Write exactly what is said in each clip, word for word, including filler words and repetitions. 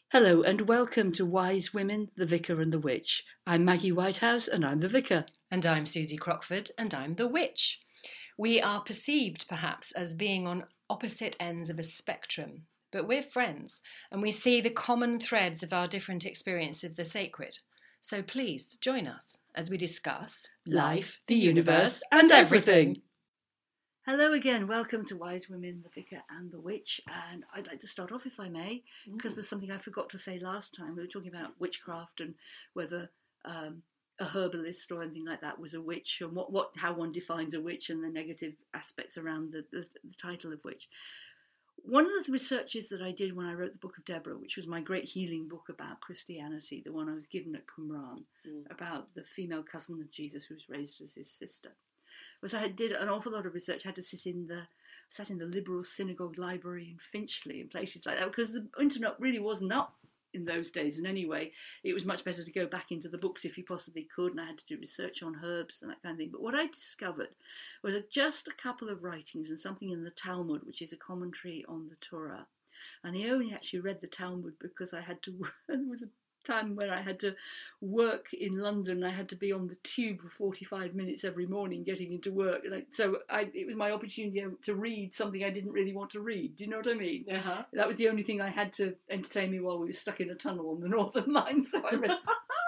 Hello and welcome to Wise Women, the Vicar and the Witch. I'm Maggie Whitehouse and I'm the Vicar. And I'm Susie Crockford and I'm the Witch. We are perceived perhaps as being on opposite ends of a spectrum, but we're friends and we see the common threads of our different experience of the sacred. So please join us as we discuss life, the universe and everything. Hello again, welcome to Wise Women, the Vicar and the Witch, and I'd like to start off, if I may, because there's something I forgot to say last time. We were talking about witchcraft and whether um, a herbalist or anything like that was a witch, and what, what how one defines a witch and the negative aspects around the, the, the title of witch. One of the researches that I did when I wrote the Book of Deborah, which was my great healing book about Christianity, the one I was given at Qumran, mm. about the female cousin of Jesus who was raised as his sister, was I did an awful lot of research. I had to sit in the sat in the Liberal Synagogue Library in Finchley and places like that, because the internet really wasn't up in those days. And anyway, it was much better to go back into the books if you possibly could, and I had to do research on herbs and that kind of thing. But what I discovered was just a couple of writings and something in the Talmud, which is a commentary on the Torah. And I only actually read the Talmud because I had to, there was a time when I had to work in London. I had to be on the tube for forty-five minutes every morning getting into work. And I, so I, it was my opportunity to read something I didn't really want to read. Do you know what I mean? Uh-huh. That was the only thing I had to entertain me while we were stuck in a tunnel on the Northern Line. So I read.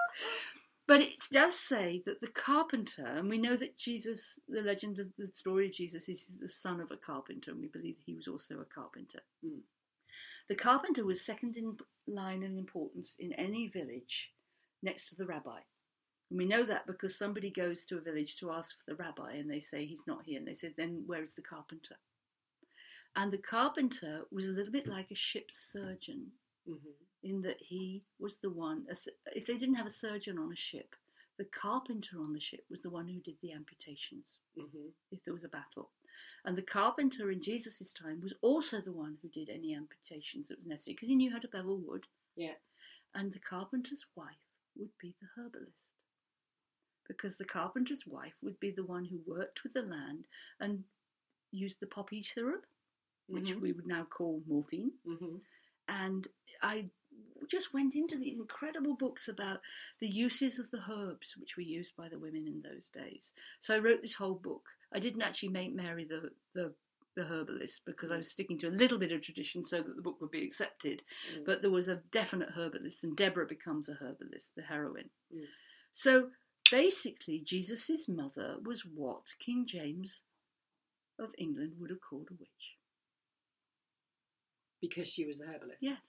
But it does say that the carpenter, and we know that Jesus, the legend of the story of Jesus, is the son of a carpenter, and we believe that he was also a carpenter. Mm. The carpenter was second in line in importance in any village next to the rabbi. And we know that because somebody goes to a village to ask for the rabbi and they say he's not here. And they say, then where is the carpenter? And the carpenter was a little bit like a ship's surgeon, mm-hmm. in that he was the one, if they didn't have a surgeon on a ship, the carpenter on the ship was the one who did the amputations, mm-hmm. if there was a battle. And the carpenter in Jesus' time was also the one who did any amputations that was necessary, because he knew how to bevel wood. Yeah. And the carpenter's wife would be the herbalist, because the carpenter's wife would be the one who worked with the land and used the poppy syrup, which mm-hmm. we would now call morphine. Mm-hmm. And I just went into the incredible books about the uses of the herbs which were used by the women in those days. So I wrote this whole book. I didn't actually make Mary the, the, the herbalist because I was sticking to a little bit of tradition so that the book would be accepted. Mm. But there was a definite herbalist, and Deborah becomes a herbalist, the heroine. Mm. So basically, Jesus' mother was what King James of England would have called a witch. Because she was a herbalist? Yes.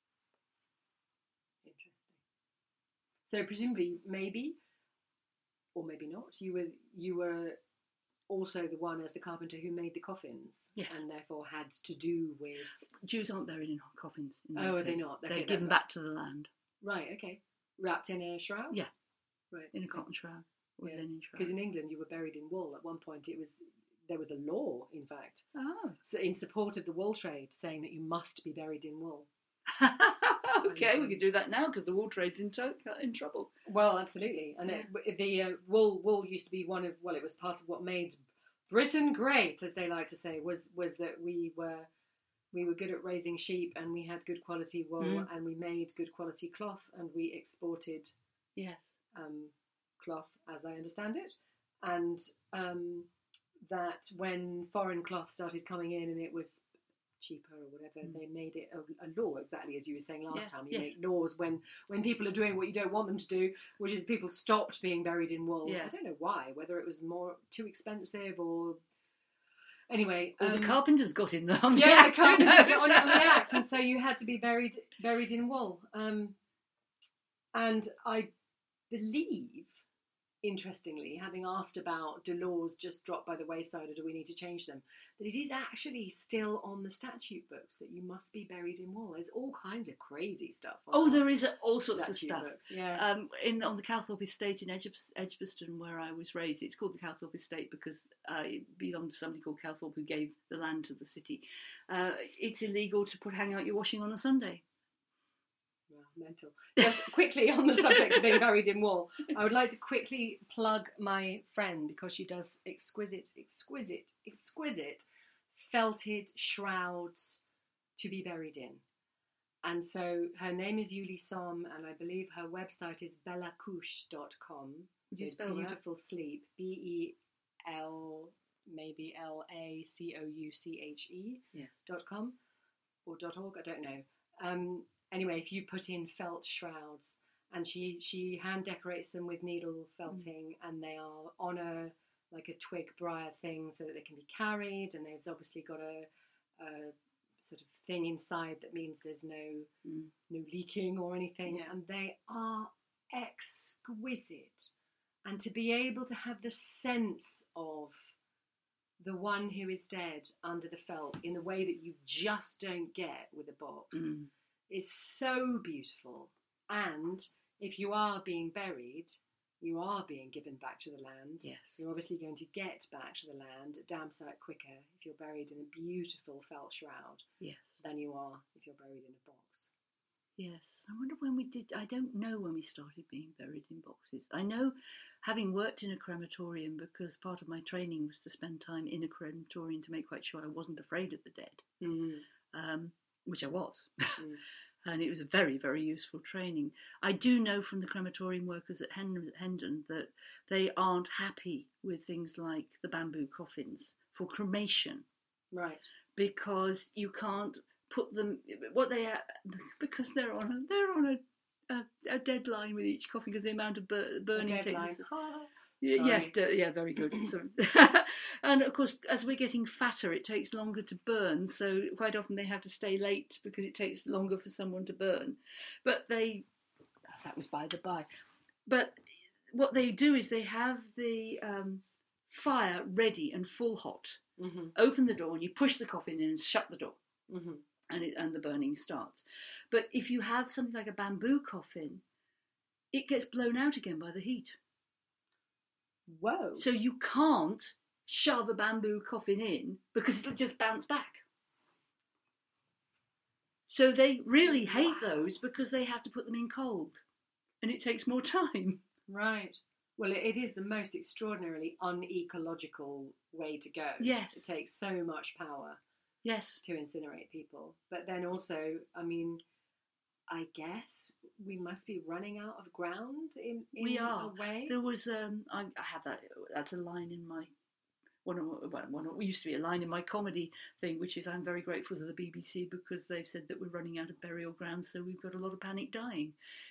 Interesting. So presumably, maybe, or maybe not, you were you were also the one as the carpenter who made the coffins, yes. and therefore had to do with... Jews aren't buried in coffins. In oh, are days. they not? They're okay, given back to the land. Right, okay. Wrapped in a shroud? Yeah. Right. In a cotton shroud. Or yeah. linen shroud. Because in England you were buried in wool. At one point it was... There was a law, in fact, oh. so in support of the wool trade, saying that you must be buried in wool. Okay, and, we could do that now because the wool trade's in, to- in trouble. Well, absolutely. And yeah. it, the uh, wool wool used to be one of, well, it was part of what made Britain great, as they like to say, was was that we were we were good at raising sheep, and we had good quality wool, mm. and we made good quality cloth, and we exported yes um, cloth, as I understand it, and. Um, that when foreign cloth started coming in and it was cheaper or whatever, mm. they made it a, a law, exactly as you were saying last yeah, time. You yes. make laws when, when people are doing what you don't want them to do, which is people stopped being buried in wool. Yeah. I don't know why, whether it was more too expensive or... Anyway... Or um, the carpenters got in there on the yeah, act. the carpenters got on, on the act, and so you had to be buried buried in wool. Um, and I believe... Interestingly, having asked about do laws just drop by the wayside or do we need to change them, that it is actually still on the statute books that you must be buried in wool. There's all kinds of crazy stuff. Oh, there is all sorts of stuff. Books. Yeah. Um, in on the Calthorpe Estate in Edgbaston, Edgbaston, where I was raised, it's called the Calthorpe Estate because uh, it belonged to somebody called Calthorpe who gave the land to the city. Uh, it's illegal to put hang out your washing on a Sunday. Mental. Just quickly on the subject of being buried in wool, I would like to quickly plug my friend because she does exquisite, exquisite, exquisite felted shrouds to be buried in. and so her name is Yuli Som, and I believe her website is bella couche dot com. Would you spell Beautiful that? Sleep. B E L maybe L A C O U C H E yes. dot com or dot org. I don't know. Um, anyway, if you put in felt shrouds, and she she hand decorates them with needle felting, mm. and they are on a like a twig briar thing so that they can be carried, and they've obviously got a, a sort of thing inside that means there's no mm. no leaking or anything, yeah. and they are exquisite. And to be able to have the sense of the one who is dead under the felt in a way that you just don't get with a box mm. is so beautiful. And if you are being buried, you are being given back to the land. Yes. You're obviously going to get back to the land a damn sight quicker if you're buried in a beautiful felt shroud yes. than you are if you're buried in a box. Yes. I wonder when we did, I don't know when we started being buried in boxes. I know, having worked in a crematorium, because part of my training was to spend time in a crematorium to make quite sure I wasn't afraid of the dead, mm. um, which I was. Mm. And it was a very, very useful training. I do know from the crematorium workers at Hendon that they aren't happy with things like the bamboo coffins for cremation. Right. Because you can't put them, what they are, because they're on a, they're on a, a, a deadline with each coffin, because the amount of bur- burning takes us. Yes, d- yeah, very good. And of course, as we're getting fatter, it takes longer to burn. So quite often they have to stay late because it takes longer for someone to burn. But they, that was by the by. But what they do is they have the um, fire ready and full hot. Mm-hmm. Open the door and you push the coffin in and shut the door. Mm-hmm. And, it, and the burning starts. But if you have something like a bamboo coffin, it gets blown out again by the heat. Whoa. So you can't shove a bamboo coffin in because it'll just bounce back. So they really hate wow. those because they have to put them in cold and it takes more time. Right. Well, it is the most extraordinarily unecological way to go. Yes. It takes so much power. Yes. To incinerate people. But then also, I mean, I guess we must be running out of ground in, in we are. a way. There was, um, I, I have that, that's a line in my, one of, well, one of, used to be a line in my comedy thing, which is I'm very grateful to the B B C because they've said that we're running out of burial ground, so we've got a lot of panic dying.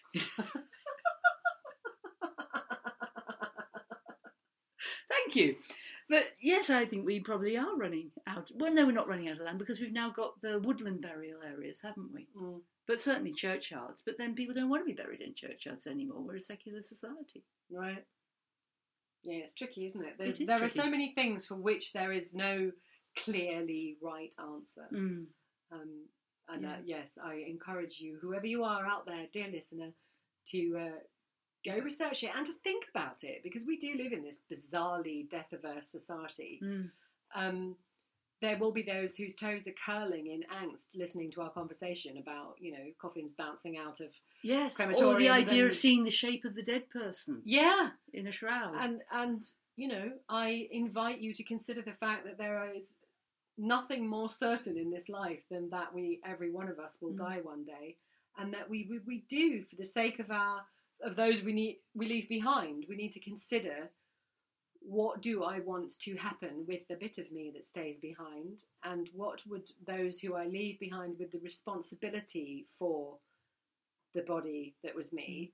Thank you. But yes, I think we probably are running out. Well, no, we're not running out of land because we've now got the woodland burial areas, haven't we? Mm. But certainly churchyards. But then people don't want to be buried in churchyards anymore. We're a secular society. Right. Yeah, it's tricky, isn't it? There's, it is there tricky. are so many things for which there is no clearly right answer. Mm. Um, and yeah. uh, yes, I encourage you, whoever you are out there, dear listener, to uh, go research it and to think about it, because we do live in this bizarrely death-averse society. Mm. Um, there will be those whose toes are curling in angst listening to our conversation about, you know, coffins bouncing out of yes, crematoriums. or the idea and, of seeing the shape of the dead person. Yeah. In a shroud. And, and, you know, I invite you to consider the fact that there is nothing more certain in this life than that we, every one of us will mm. die one day, and that we, we, we do, for the sake of our of those we need we leave behind, we need to consider, what do I want to happen with the bit of me that stays behind, and what would those who I leave behind with the responsibility for the body that was me,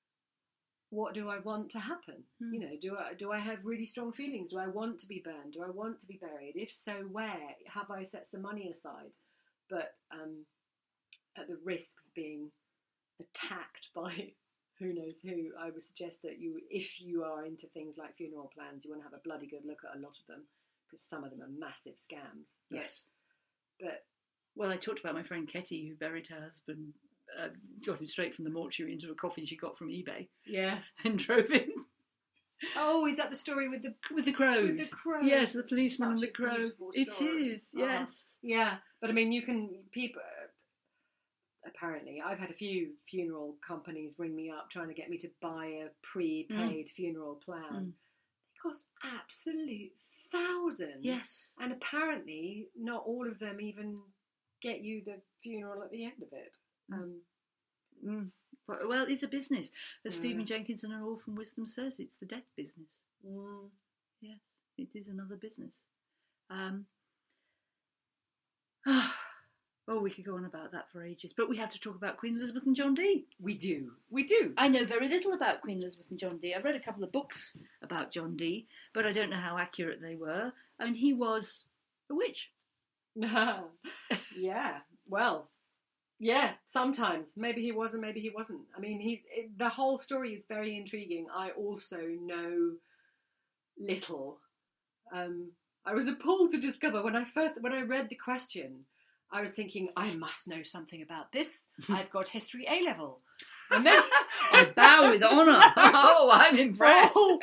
what do I want to happen? Mm. You know, do I do I have really strong feelings? Do I want to be burned? Do I want to be buried? If so, where? Have I set some money aside? But um, at the risk of being attacked by who knows who, I would suggest that you, if you are into things like funeral plans, you want to have a bloody good look at a lot of them, because some of them are massive scams. Yes. But, but well, I talked about my friend Ketty, who buried her husband, uh, got him straight from the mortuary into a coffin she got from eBay. Yeah. And drove him. Oh, is that the story with the with the crows? With the crows. Yes, the policeman Such and the crow. It is, yes. Uh, yeah, but I mean, you can people. Apparently, I've had a few funeral companies ring me up trying to get me to buy a prepaid mm. funeral plan. Mm. They cost absolute thousands. Yes. And apparently, not all of them even get you the funeral at the end of it. Um, mm. Well, it's a business. As Mm. Stephen Jenkinson and Orphan Wisdom says, it's the death business. mm. Yes, it is another business. Um, oh, we could go on about that for ages, but we have to talk about Queen Elizabeth and John Dee. We do. We do. I know very little about Queen Elizabeth and John Dee. I've read a couple of books about John Dee, but I don't know how accurate they were. I mean, he was a witch. Yeah. Well, yeah, sometimes. Maybe he was and maybe he wasn't. I mean, he's it, the whole story is very intriguing. I also know little. Um, I was appalled to discover when I first, when I read the question, I was thinking, I must know something about this. I've got history A level. And then I bow with honour. Oh, I'm impressed. Oh.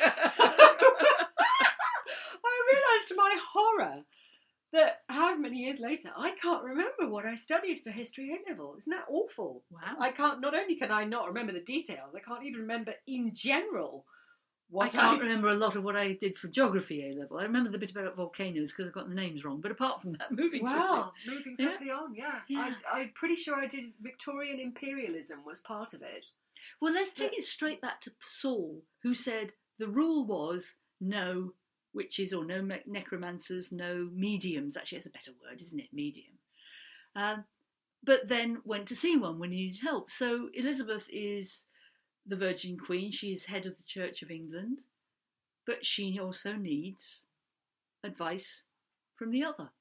I realised to my horror that how many years later, I can't remember what I studied for history A level. Isn't that awful? Wow. I can't, not only can I not remember the details, I can't even remember in general what I can't I... remember a lot of what I did for geography A level. I remember the bit about volcanoes because I got the names wrong. But apart from that, moving Well, moving Yeah. swiftly on, yeah. Yeah. I, I'm pretty sure I did Victorian imperialism was part of it. Well, let's take it straight back to Saul, who said the rule was no witches or no me- necromancers, no mediums. Actually, that's a better word, isn't it? Medium. Um, but then went to see one when he needed help. So Elizabeth is the Virgin Queen. She is head of the Church of England. But she also needs advice from the other.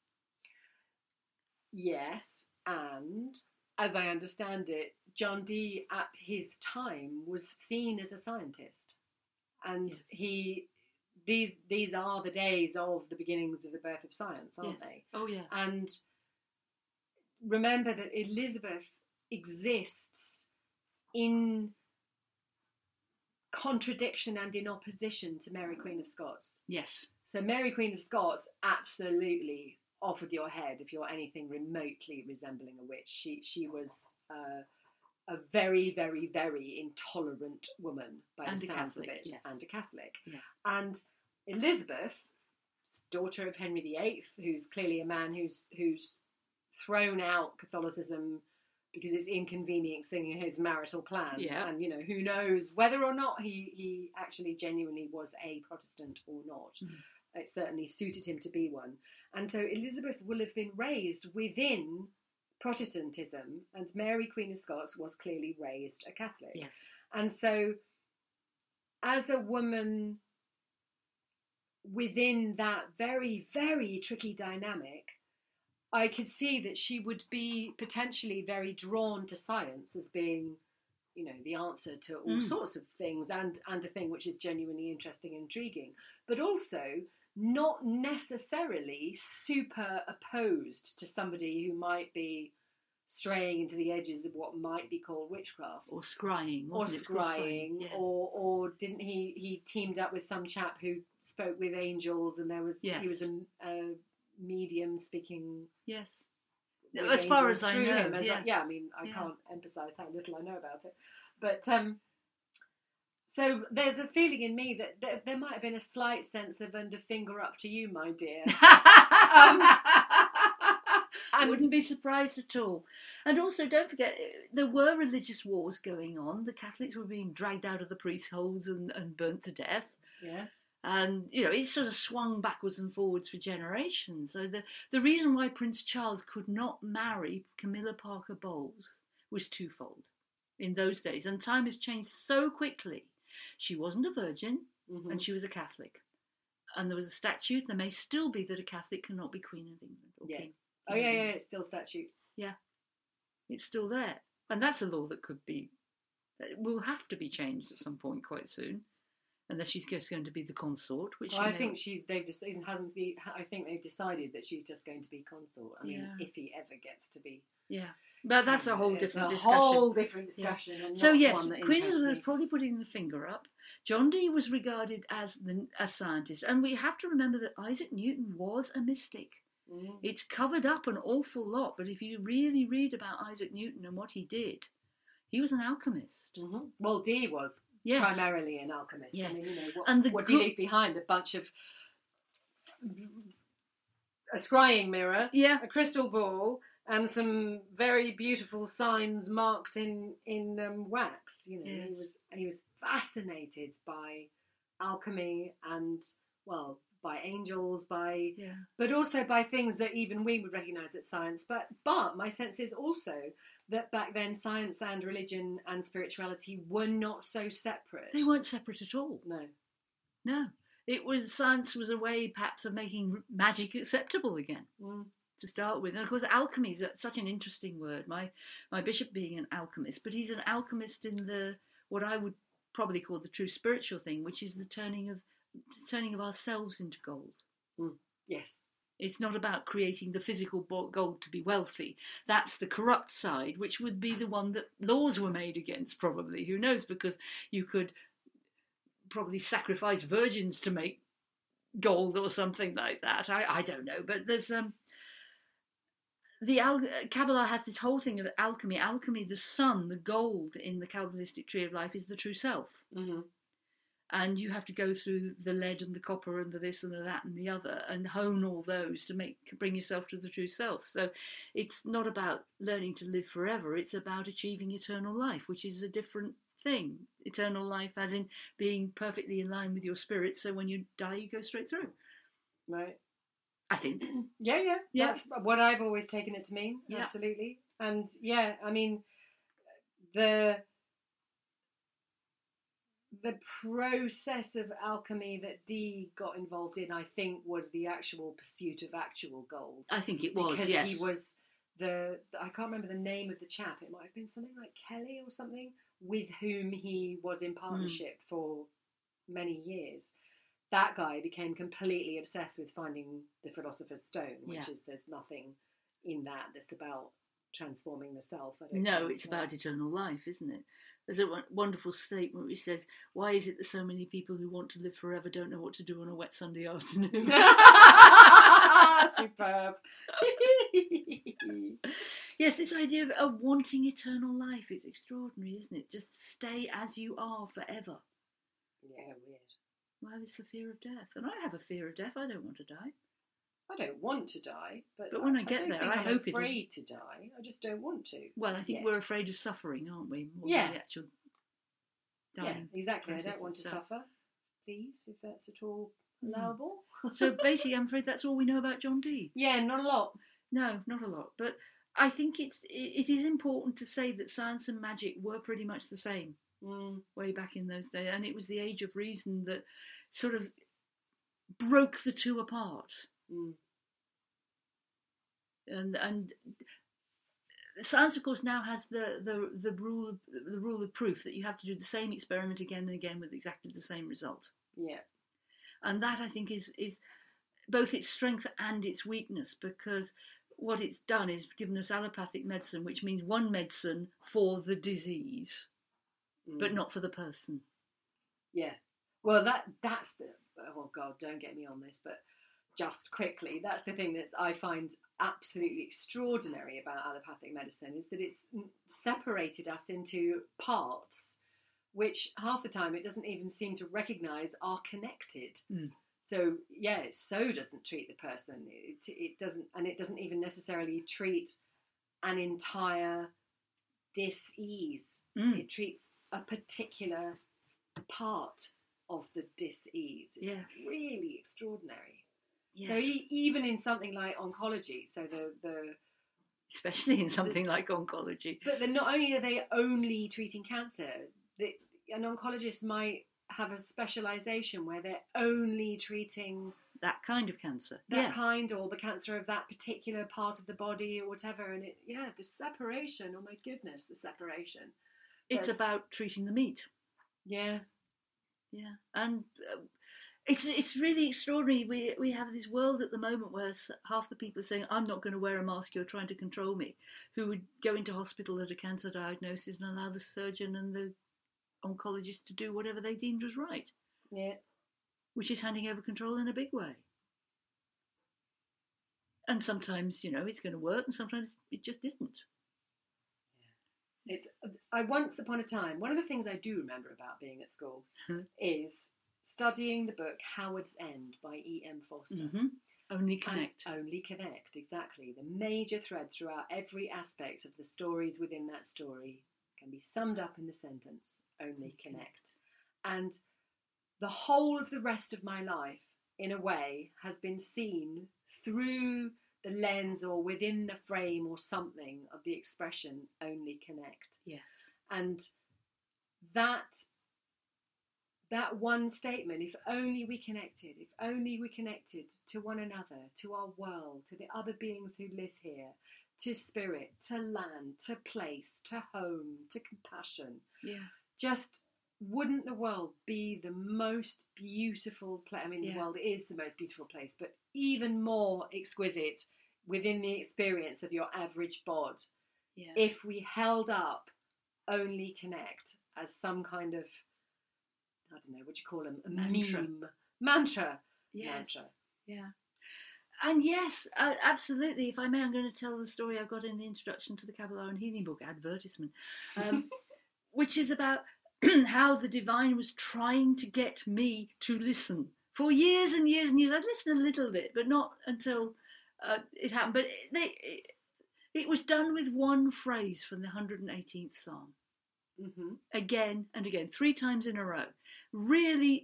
Yes, and as I understand it, John Dee at his time was seen as a scientist, and Yes. he these these are the days of the beginnings of the birth of science, aren't Yes. they? Oh, yeah. And remember that Elizabeth exists in contradiction and in opposition to Mary Queen of Scots. Yes. So Mary Queen of Scots, absolutely off with your head if you're anything remotely resembling a witch. She she was uh, a very, very, very intolerant woman by And the a sounds Catholic, of it, yes. and a Catholic. Yeah. And Elizabeth, daughter of Henry the Eighth, who's clearly a man who's who's thrown out Catholicism because it's inconveniencing his marital plans, Yeah. and you know who knows whether or not he he actually genuinely was a Protestant or not. Mm. It certainly suited him to be one, and so Elizabeth will have been raised within Protestantism, and Mary Queen of Scots was clearly raised a Catholic. Yes. And so, as a woman within that very, very tricky dynamic, I could see that she would be potentially very drawn to science as being, you know, the answer to all Mm. sorts of things, and, and a thing which is genuinely interesting and intriguing, but also not necessarily super opposed to somebody who might be straying into the edges of what might be called witchcraft. Or scrying. Or Wasn't it? It was scrying, yes. or or didn't he? He teamed up with some chap who spoke with angels, and there was Yes. he was a, a medium speaking. Yes. with As far angels as I through know, him, as yeah. I, yeah. I mean, I Yeah. can't emphasise how little I know about it, but um, so there's a feeling in me that there, there might have been a slight sense of "and a finger up to you, my dear." um, I and wouldn't be surprised at all. And also, don't forget, there were religious wars going on. The Catholics were being dragged out of the priestholds and, and burnt to death. yeah, And, you know, it sort of swung backwards and forwards for generations. So the, the reason why Prince Charles could not marry Camilla Parker Bowles was twofold in those days. And time has changed so quickly. She wasn't a virgin, mhm. and she was a Catholic. And there was a statute, there may still be, that a Catholic cannot be Queen of England. Or Yeah. King. oh yeah, yeah, it's still statute. It's still there. And that's a law that could be, it will have to be changed at some point quite soon. Unless she's just going to be the consort, which Well, she I may- think she's. They've just hasn't be. I think they've decided that she's just going to be consort. I mean, Yeah. if he ever gets to be. Yeah. But that's a whole It's different a discussion. whole different discussion. And So not yes, one that Queen interests Elizabeth me. probably putting the finger up. John Dee was regarded as the, a scientist, and we have to remember that Isaac Newton was a mystic. Mm. It's covered up an awful lot, but if you really read about Isaac Newton and what he did, he was an alchemist. Mhm. Well, Dee was Yes. primarily an alchemist. Yes. I mean, you know, what, And the what do you good- leave behind? A bunch of a scrying mirror, Yeah. a crystal ball, and some very beautiful signs marked in in um, wax. You know, Yes. he was he was fascinated by alchemy and, well, by angels, by Yeah. but also by things that even we would recognise as science. But but my sense is also that back then science and religion and spirituality were not so separate. They weren't separate at all. No. No. It was, science was a way perhaps of making r- magic acceptable again. Mm. To start with. And of course, alchemy is such an interesting word. My my bishop being an alchemist, but he's an alchemist in the what I would probably call the true spiritual thing, which is the turning of turning of ourselves into gold. Mm. Yes. It's not about creating the physical gold to be wealthy. That's the corrupt side, which would be the one that laws were made against, probably. Who knows? Because you could probably sacrifice virgins to make gold or something like that. I, I don't know. But there's... um. The Al- Kabbalah has this whole thing of alchemy. Alchemy, the sun, the gold in the Kabbalistic tree of life is the true self. Mm-hmm. And you have to go through the lead and the copper and the this and the that and the other and hone all those to make bring yourself to the true self. So it's not about learning to live forever. It's about achieving eternal life, which is a different thing. Eternal life as in being perfectly in line with your spirit. So when you die, you go straight through. Right. I think. Yeah, yeah, Yeah. That's what I've always taken it to mean. Yeah. Absolutely. And yeah, I mean, the the process of alchemy that Dee got involved in, I think, was the actual pursuit of actual gold. I think it was, because yes. he was the, I can't remember the name of the chap. It might have been something like Kelly or something, with whom he was in partnership mm. for many years. That guy became completely obsessed with finding the Philosopher's Stone, which yeah. is, there's nothing in that that's about transforming the self. I don't no, it's about eternal life, isn't it? There's a wonderful statement which says, why is it that so many people who want to live forever don't know what to do on a wet Sunday afternoon? Superb. Yes, this idea of, of wanting eternal life is extraordinary, isn't it? Just stay as you are forever. Yeah, weird. Well, it's the fear of death. And I have a fear of death. I don't want to die. I don't want to die, but, but when I, I get I there, think I I'm hope it's afraid to die. I just don't want to. Well, I think yet. we're afraid of suffering, aren't we? More yeah. than the actual dying yeah, exactly. I don't want to itself. suffer, please, if that's at all allowable. So basically, I'm afraid that's all we know about John Dee. Yeah, not a lot. No, not a lot. But I think it's it, it is important to say that science and magic were pretty much the same mm. way back in those days, and it was the age of reason that sort of broke the two apart. Mm. And and science, of course, now has the, the, the rule of, the rule of proof that you have to do the same experiment again and again with exactly the same result. Yeah, and that I think is is both its strength and its weakness, because what it's done is given us allopathic medicine, which means one medicine for the disease, mm. but not for the person. Yeah, well, that that's the oh God, don't get me on this, but. Just quickly, that's the thing that I find absolutely extraordinary about allopathic medicine, is that it's separated us into parts which half the time it doesn't even seem to recognise are connected. Mm. So yeah, it so doesn't treat the person. It, it doesn't, and it doesn't even necessarily treat an entire dis-ease. Mm. It treats a particular part of the dis-ease. It's yes. really extraordinary. Yes. So e- even in something like oncology, so the, the especially in something the, like oncology, but they're not only are they only treating cancer, the, an oncologist might have a specialisation where they're only treating that kind of cancer, that yeah. kind, or the cancer of that particular part of the body or whatever. And it, yeah, the separation. Oh my goodness, the separation. It's There's, about treating the meat. Yeah, yeah, and. Uh, It's it's really extraordinary. We we have this world at the moment where half the people are saying, I'm not going to wear a mask, you're trying to control me, who would go into hospital at a cancer diagnosis and allow the surgeon and the oncologist to do whatever they deemed was right. Yeah. Which is handing over control in a big way. And sometimes, you know, it's going to work and sometimes it just isn't. Yeah. It's I once upon a time, one of the things I do remember about being at school is... studying the book Howard's End by E M Forster. Mm-hmm. Only connect. And only connect, exactly. The major thread throughout every aspect of the stories within that story can be summed up in the sentence, only connect. And the whole of the rest of my life, in a way, has been seen through the lens or within the frame or something of the expression, only connect. Yes. And that that one statement, if only we connected, if only we connected to one another, to our world, to the other beings who live here, to spirit, to land, to place, to home, to compassion. Yeah. Just wouldn't the world be the most beautiful place? I mean, Yeah. the world is the most beautiful place, but even more exquisite within the experience of your average bod. Yeah. If we held up only connect as some kind of, I don't know, what do you call them? A Mantra. meme. Mantra. Yes. Mantra. Yeah. And yes, uh, absolutely. If I may, I'm going to tell the story I've got in the introduction to the Kabbalah and Healing book, advertisement, um, which is about how the divine was trying to get me to listen for years and years and years. I'd listen a little bit, but not until uh, it happened. But it, they, it, it was done with one phrase from the one hundred eighteenth Psalm. Mm-hmm. Again and again, three times in a row. Really,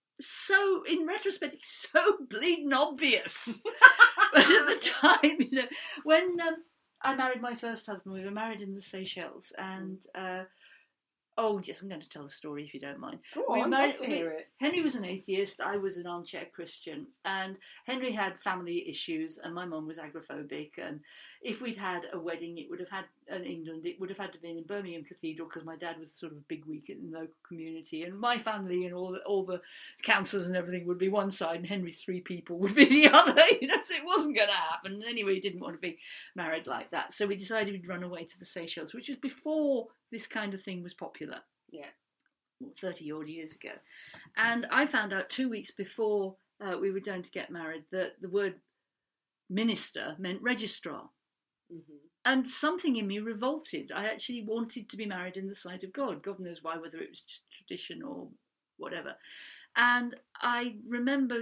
so, in retrospect, it's so bleeding obvious. But at the time, you know, when um, I married my first husband, we were married in the Seychelles, and uh, oh, yes, I'm going to tell the story if you don't mind. Go We on, married- love to we- hear it. Henry was an atheist, I was an armchair Christian, and Henry had family issues, and my mum was agoraphobic, and if we'd had a wedding, it would have had, in England, it would have had to be in Birmingham Cathedral, because my dad was sort of a big week in the local community, and my family and all the, all the councillors and everything would be one side, and Henry's three people would be the other, you know, so it wasn't going to happen. Anyway, he didn't want to be married like that, so we decided we'd run away to the Seychelles, which was before this kind of thing was popular. Yeah. thirty odd years ago. And I found out two weeks before uh, we were going to get married that the word minister meant registrar. Mm-hmm. And something in me revolted. I actually wanted to be married in the sight of God. God knows why, whether it was just tradition or whatever. And I remember,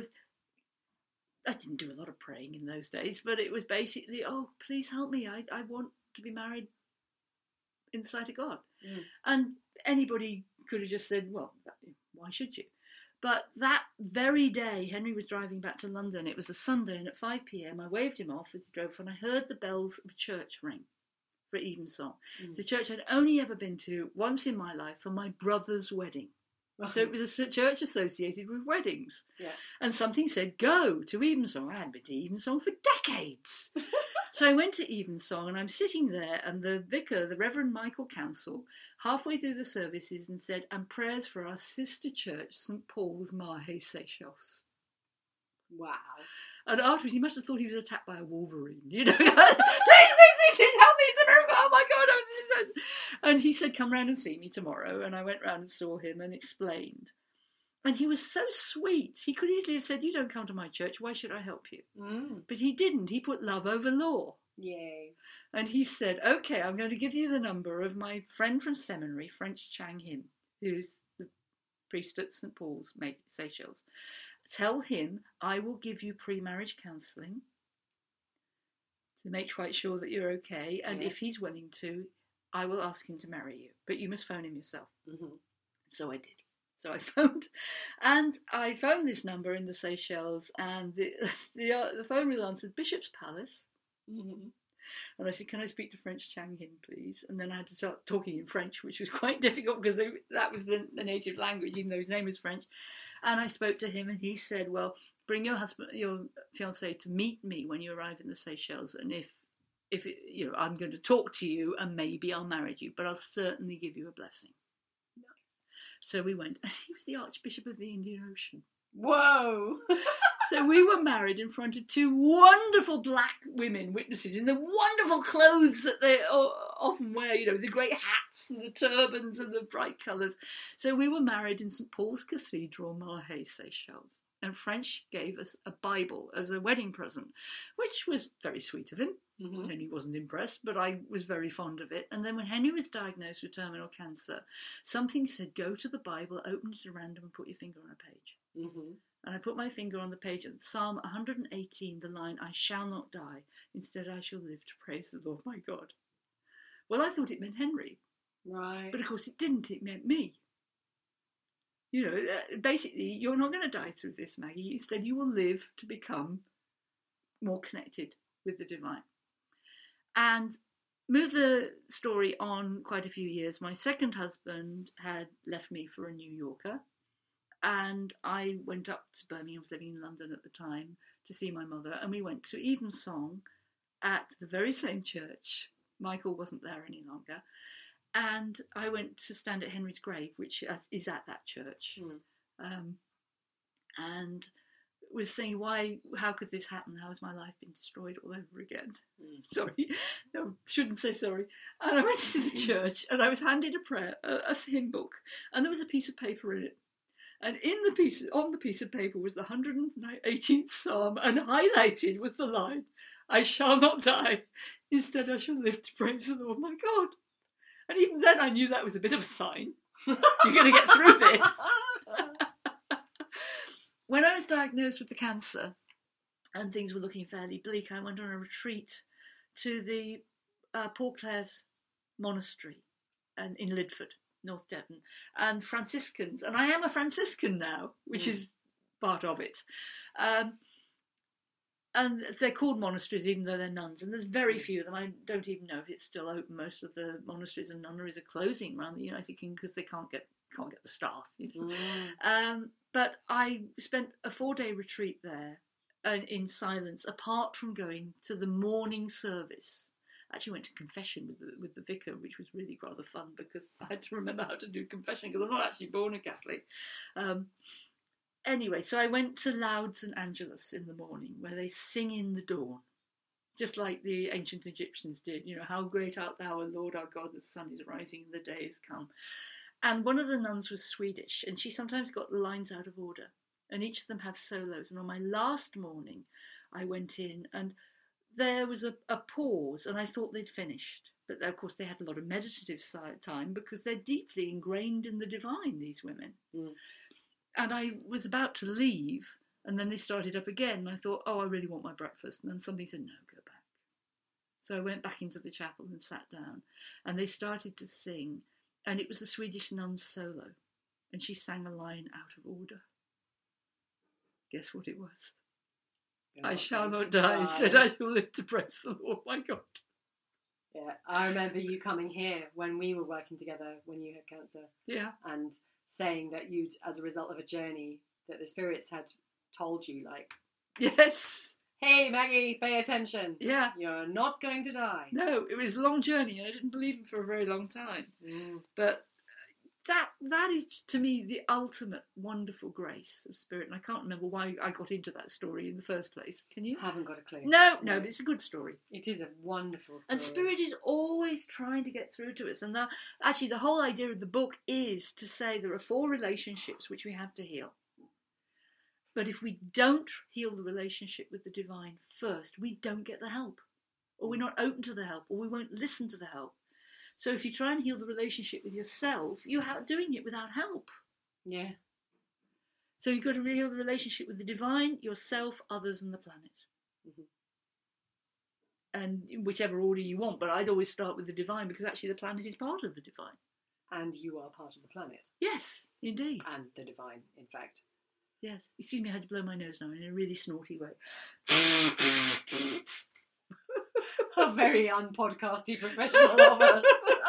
I didn't do a lot of praying in those days, but it was basically, oh, please help me. I, I want to be married in the sight of God. Mm. And anybody could have just said, well, why should you? But that very day, Henry was driving back to London. It was a Sunday, and at five p.m. I waved him off as he drove, and I heard the bells of a church ring for Evensong. Mm. It's a church I'd only ever been to once in my life for my brother's wedding. So it was a church associated with weddings. Yeah. And something said, go to Evensong. I hadn't been to Evensong for decades. So I went to Evensong, and I'm sitting there, and the vicar, the Reverend Michael Council, halfway through the services and said, and prayers for our sister church, Saint Paul's, Mahe, Seychelles. Wow. And afterwards, he must have thought he was attacked by a wolverine, you know. please, please, please, please, help me, it's a miracle, oh my God. And he said, come round and see me tomorrow. And I went round and saw him and explained. And he was so sweet. He could easily have said, you don't come to my church, why should I help you? Mm. But he didn't. He put love over law. Yay. And he said, okay, I'm going to give you the number of my friend from seminary, French Chang Him, who's the priest at Saint Paul's, Seychelles. Tell him I will give you pre-marriage counselling to make quite sure that you're okay. And Yeah. if he's willing to, I will ask him to marry you. But you must phone him yourself. Mm-hmm. So I did. So I phoned, and I phoned this number in the Seychelles, and the the, uh, the phone was answered, Bishop's Palace. Mm-hmm. And I said, can I speak to French Chang Hin, please? And then I had to start talking in French, which was quite difficult because they, that was the, the native language, even though his name was French. And I spoke to him, and he said, well, bring your husband, your fiancé to meet me when you arrive in the Seychelles. And if, if it, you know, I'm going to talk to you, and maybe I'll marry you, but I'll certainly give you a blessing. So we went, and he was the Archbishop of the Indian Ocean. Whoa! So we were married in front of two wonderful black women witnesses in the wonderful clothes that they often wear, you know, the great hats and the turbans and the bright colours. So we were married in Saint Paul's Cathedral, Mahe, Seychelles. And French gave us a Bible as a wedding present, which was very sweet of him. Mm-hmm. Henry wasn't impressed, but I was very fond of it. And then when Henry was diagnosed with terminal cancer, something said, go to the Bible, open it at random and put your finger on a page. Mm-hmm. And I put my finger on the page of Psalm one hundred eighteen, the line, I shall not die, instead I shall live to praise the Lord my God. Well, I thought it meant Henry. Right. But of course it didn't, it meant me. You know, uh, basically, you're not going to die through this, Maggie. Instead, you will live to become more connected with the divine. And move the story on quite a few years. My second husband had left me for a New Yorker, and I went up to Birmingham. I was living in London at the time, to see my mother, and we went to Evensong at the very same church. Michael wasn't there any longer. And I went to stand at Henry's grave, which is at that church, Mm. um, and was saying, why, how could this happen? How has my life been destroyed all over again? Mm. Sorry, no, shouldn't say sorry. And I went to the church and I was handed a prayer, a, a hymn book, and there was a piece of paper in it. And in the piece, on the piece of paper was the one hundred eighteenth Psalm, and highlighted was the line, I shall not die, instead I shall live to praise the Lord my God. And even then I knew that was a bit of a sign. You're going to get through this. When I was diagnosed with the cancer and things were looking fairly bleak, I went on a retreat to the uh, Portlaise Monastery and in Lidford, North Devon, and Franciscans. And I am a Franciscan now, which mm. is part of it. Um, And they're called monasteries, even though they're nuns. And there's very few of them. I don't even know if it's still open. Most of the monasteries and nunneries are closing around the United Kingdom because they can't get can't get the staff. You know? mm. um, but I spent a four-day retreat there, uh, in silence, apart from going to the morning service. I actually went to confession with the, with the vicar, which was really rather fun because I had to remember how to do confession because I'm not actually born a Catholic. Um, Anyway, so I went to Lauds and Angelus in the morning, where they sing in the dawn, just like the ancient Egyptians did. You know, how great art thou, O Lord our God, the sun is rising and the day is come. And one of the nuns was Swedish, and she sometimes got the lines out of order, and each of them have solos. And on my last morning, I went in, and there was a, a pause, and I thought they'd finished. But of course, they had a lot of meditative time because they're deeply ingrained in the divine, these women. Mm. And I was about to leave, and then they started up again. And I thought, oh, I really want my breakfast. And then somebody said, no, go back. So I went back into the chapel and sat down. And they started to sing. And it was the Swedish nun's solo. And she sang a line out of order. Guess what it was? You're I shall not die, die. Instead I shall live to praise the Lord my God. Yeah, I remember you coming here when we were working together when you had cancer. Yeah. And saying that you'd, as a result of a journey, that the spirits had told you, like, yes, hey Maggie, pay attention. Yeah, you're not going to die. No, it was a long journey, and I didn't believe him for a very long time. Mm. But that that is to me the ultimate wonderful grace of spirit, and I can't remember why I got into that story in the first place. Can you? I haven't got a clue. No, no, no, but it's a good story. It is a wonderful story. And spirit is always trying to get through to us. And that, actually, the whole idea of the book is to say there are four relationships which we have to heal. But if we don't heal the relationship with the divine first, we don't get the help, or we're not open to the help, or we won't listen to the help. So if you try and heal the relationship with yourself, you're doing it without help. Yeah. So you've got to heal the relationship with the divine, yourself, others, and the planet. Mm-hmm. And in whichever order you want, but I'd always start with the divine because actually the planet is part of the divine. And you are part of the planet. Yes, indeed. And the divine, in fact. Yes. Excuse me, I had to blow my nose now in a really snorty way. A very unpodcasty professional of us.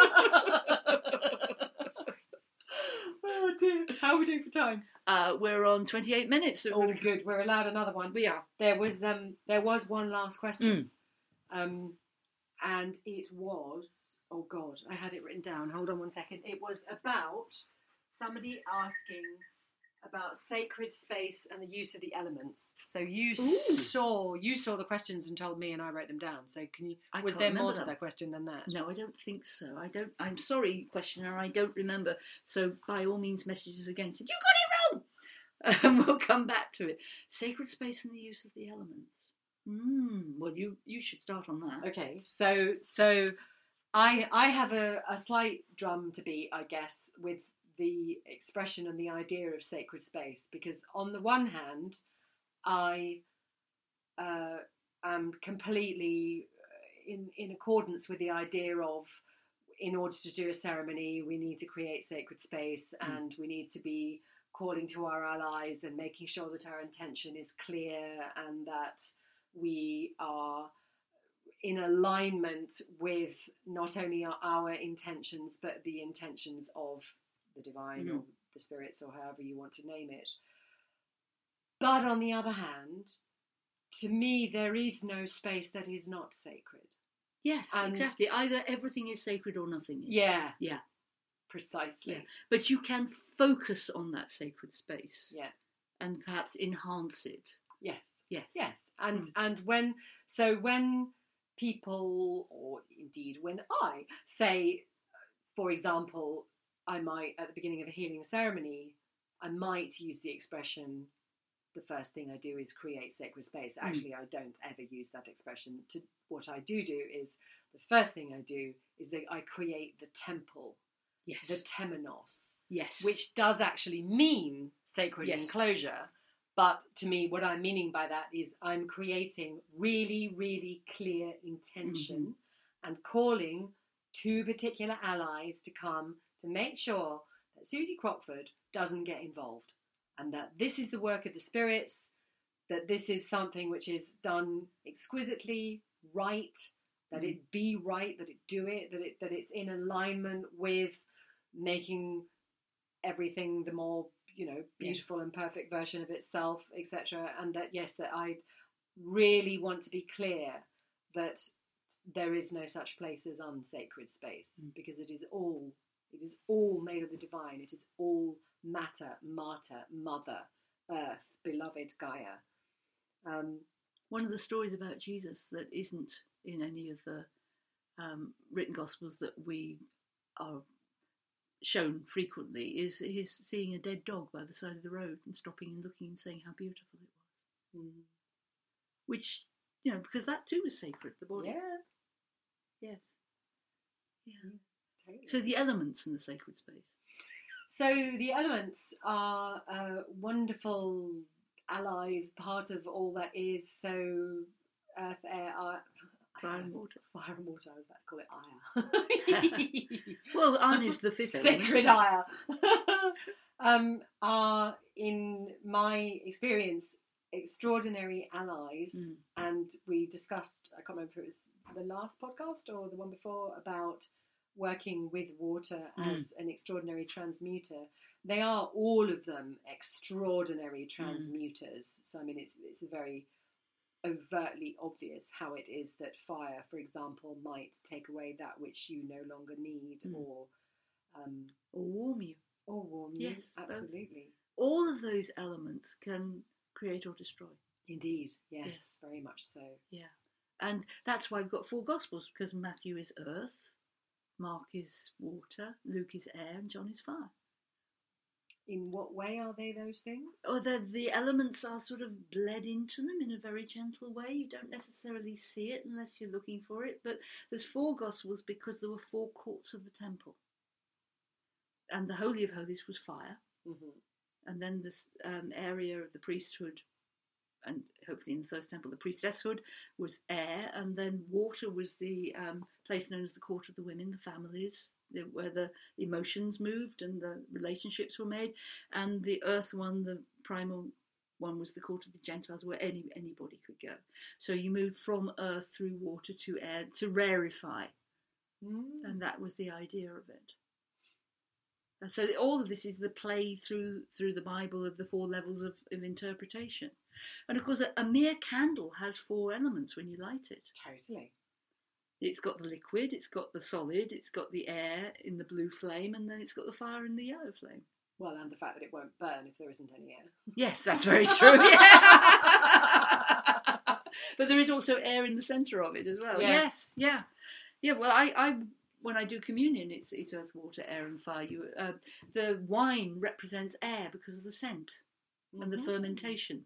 Oh dear. How are we doing for time? Uh, we're on twenty-eight minutes. So oh, we're... good. We're allowed another one. We are. There was um, there was one last question, mm. um, and it was oh god, I had it written down. Hold on one second. It was about somebody asking about sacred space and the use of the elements. So you Ooh. saw you saw the questions and told me, and I wrote them down. So can you? I was there more to that. that question than that? No, I don't think so. I don't. I'm sorry, questioner. I don't remember. So by all means, messages again. Said you got it wrong, and we'll come back to it. Sacred space and the use of the elements. Mm, well, you you should start on that. Okay. So so I I have a, a slight drum to beat, I guess, with the expression and the idea of sacred space, because on the one hand, I uh, am completely in, in accordance with the idea of, in order to do a ceremony, we need to create sacred space, mm. and we need to be calling to our allies and making sure that our intention is clear and that we are in alignment with not only our, our intentions, but the intentions of the divine, mm. or the spirits, or however you want to name it. But on the other hand, to me, there is no space that is not sacred. Yes, and exactly. Either everything is sacred or nothing is. Yeah. Yeah. Precisely. Yeah. But you can focus on that sacred space. Yeah. And perhaps enhance it. Yes. Yes. Yes. And mm. and when so when people, or indeed when I say, for example, I might at the beginning of a healing ceremony, I might use the expression, the first thing I do is create sacred space. Actually, mm. I don't ever use that expression. To what I do do is, the first thing I do is that I create the temple. Yes. The temenos. Yes. Which does actually mean sacred yes. enclosure. But to me, what I'm meaning by that is I'm creating really, really clear intention, mm-hmm. and calling two particular allies to come to make sure that Susie Crockford doesn't get involved, and that this is the work of the spirits, that this is something which is done exquisitely, right, that mm. it be right, that it do it, that it that it's in alignment with making everything the more, you know, beautiful yes. and perfect version of itself, et cetera. And that, yes, that I really want to be clear that there is no such place as unsacred space, mm. because it is all, it is all made of the divine. It is all matter, mater, mother, earth, beloved Gaia. Um, One of the stories about Jesus that isn't in any of the um, written Gospels that we are shown frequently is his seeing a dead dog by the side of the road and stopping and looking and saying how beautiful it was. Mm. Which, you know, because that too is sacred, the body. Yeah. Yes. Yeah. Mm, totally. So the elements in the sacred space. So the elements are uh, wonderful allies, part of all that is. So earth, air, air, fire and water. Fire and water, I was about to call it Aya. Well, An is the fifth element. Sacred Aya. um, are, in my experience, extraordinary allies. Mm. And we discussed, I can't remember if it was the last podcast or the one before, about working with water mm. as an extraordinary transmuter. They are, all of them, extraordinary transmuters. Mm. So, I mean, it's it's a very overtly obvious how it is that fire, for example, might take away that which you no longer need, mm. or um, or warm you, or warm you. Yes, absolutely. All of those elements can create or destroy. Indeed, yes, yeah. Very much so. Yeah, and that's why we've got four Gospels, because Matthew is earth, Mark is water, Luke is air, and John is fire. In what way are they those things? Or the, the elements are sort of bled into them in a very gentle way. You don't necessarily see it unless you're looking for it. But there's four Gospels because there were four courts of the temple. And the Holy of Holies was fire. Mm-hmm. And then this um, area of the priesthood, and hopefully in the first temple, the priestesshood, was air. And then water was the um, place known as the court of the women, the families, where the emotions moved and the relationships were made. And the earth one, the primal one, was the court of the Gentiles, where any anybody could go. So you moved from earth through water to air to rarefy. Mm. And that was the idea of it. And so all of this is the play through through the Bible of the four levels of, of interpretation. And of course, a, a mere candle has four elements when you light it. Totally. It's got the liquid, it's got the solid, it's got the air in the blue flame, and then it's got the fire in the yellow flame. Well, and the fact that it won't burn if there isn't any air. Yes, that's very true. Yeah. But there is also air in the centre of it as well. Yeah. Yes, yeah. Yeah, well, I, I when I do communion, it's it's earth, water, air and fire. You, uh, the wine represents air because of the scent mm-hmm. and the fermentation.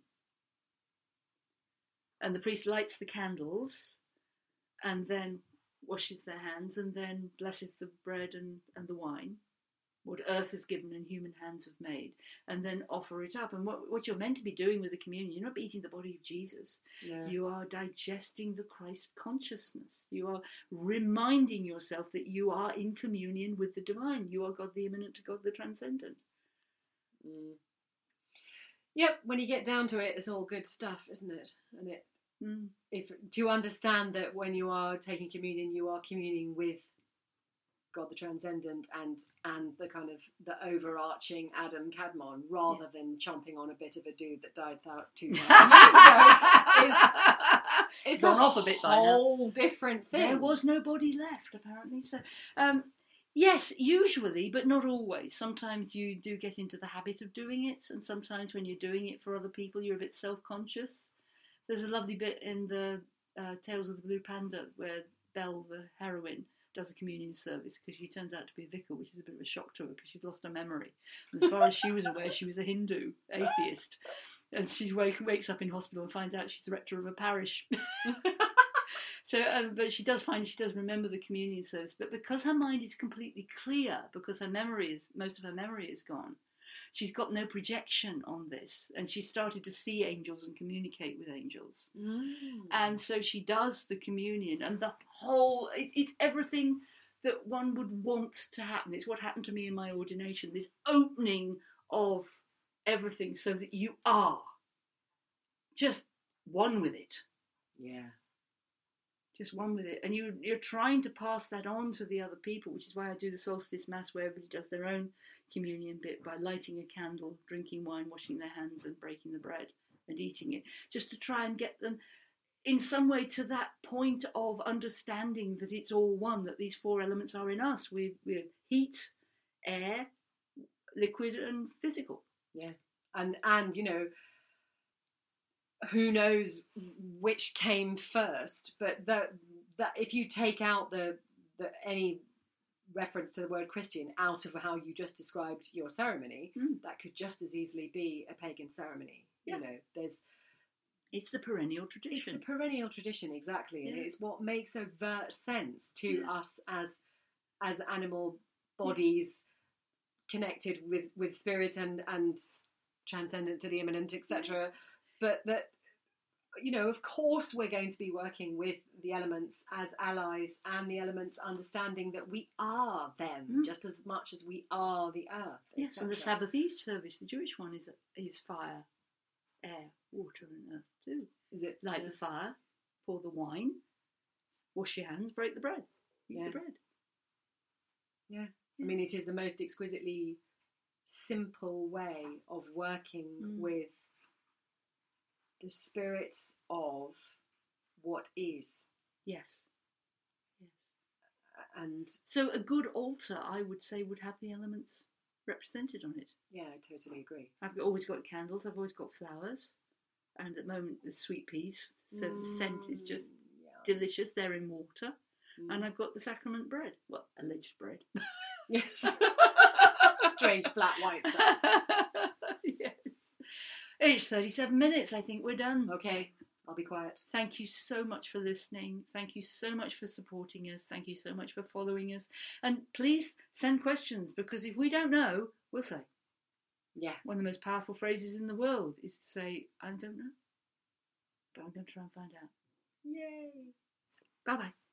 And the priest lights the candles and then washes their hands and then blesses the bread and, and the wine. what earth has given and human hands have made, and then offer it up. And what, what you're meant to be doing with the communion, you're not eating the body of Jesus. Yeah. You are digesting the Christ consciousness. You are reminding yourself that you are in communion with the divine. You are God the immanent, God the transcendent. Mm. Yep, when you get down to it, it's all good stuff, isn't it? And it, Mm. if to understand that when you are taking communion, you are communing with God the transcendent and and the kind of the overarching Adam Kadmon, rather yeah. than chomping on a bit of a dude that died two thousand years ago. It's, it's gone a off a bit by now. whole different thing. There was no body left, apparently. So, um, yes, usually, but not always. Sometimes you do get into the habit of doing it, and sometimes when you're doing it for other people, you're a bit self-conscious. There's a lovely bit in the uh, Tales of the Blue Panda where Belle, the heroine, does a communion service because she turns out to be a vicar, which is a bit of a shock to her because she's lost her memory. And as far as she was aware, she was a Hindu atheist, and she wake, wakes up in hospital and finds out she's the rector of a parish. So, uh, but she does find she does remember the communion service, but because her mind is completely clear, because her memory is most of her memory is gone, she's got no projection on this, and she started to see angels and communicate with angels. Mm. And so she does the communion, and the whole, it, it's everything that one would want to happen. It's what happened to me in my ordination, this opening of everything so that you are just one with it. Yeah. Just one with it. And you, you're trying to pass that on to the other people, which is why I do the solstice mass where everybody does their own communion bit by lighting a candle, drinking wine, washing their hands and breaking the bread and eating it, just to try and get them in some way to that point of understanding that it's all one, that these four elements are in us. We're, we're heat, air, liquid and physical. Yeah. And, and you know, who knows which came first, but that that if you take out the, the any reference to the word Christian out of how you just described your ceremony, mm. that could just as easily be a pagan ceremony. Yeah. You know, there's it's the perennial tradition. It's the perennial tradition, exactly, and yeah. it's what makes overt sense to yeah. us as as animal bodies yeah. connected with with spirit and and transcendent to the immanent, et cetera. Yeah. But that, you know, of course we're going to be working with the elements as allies, and the elements understanding that we are them mm. just as much as we are the earth. Yes, and the Sabbath East service, the Jewish one, is is fire, air, water and earth too. Is it? Light yeah. the fire, pour the wine, wash your hands, break the bread, eat yeah. the bread. Yeah. yeah, I mean, it is the most exquisitely simple way of working mm. with the spirits of what is. Yes. Yes. And so a good altar, I would say, would have the elements represented on it. Yeah, I totally agree. I've always got candles, I've always got flowers, and at the moment there's sweet peas, so mm, the scent is just yeah. delicious. They're in water. Mm. And I've got the sacrament bread. Well, alleged bread. Yes. Strange flat white stuff. Yes. It's thirty-seven minutes. I think we're done. Okay, I'll be quiet. Thank you so much for listening. Thank you so much for supporting us. Thank you so much for following us. And please send questions, because if we don't know, we'll say. Yeah. One of the most powerful phrases in the world is to say, I don't know, but I'm going to try and find out. Yay. Bye-bye.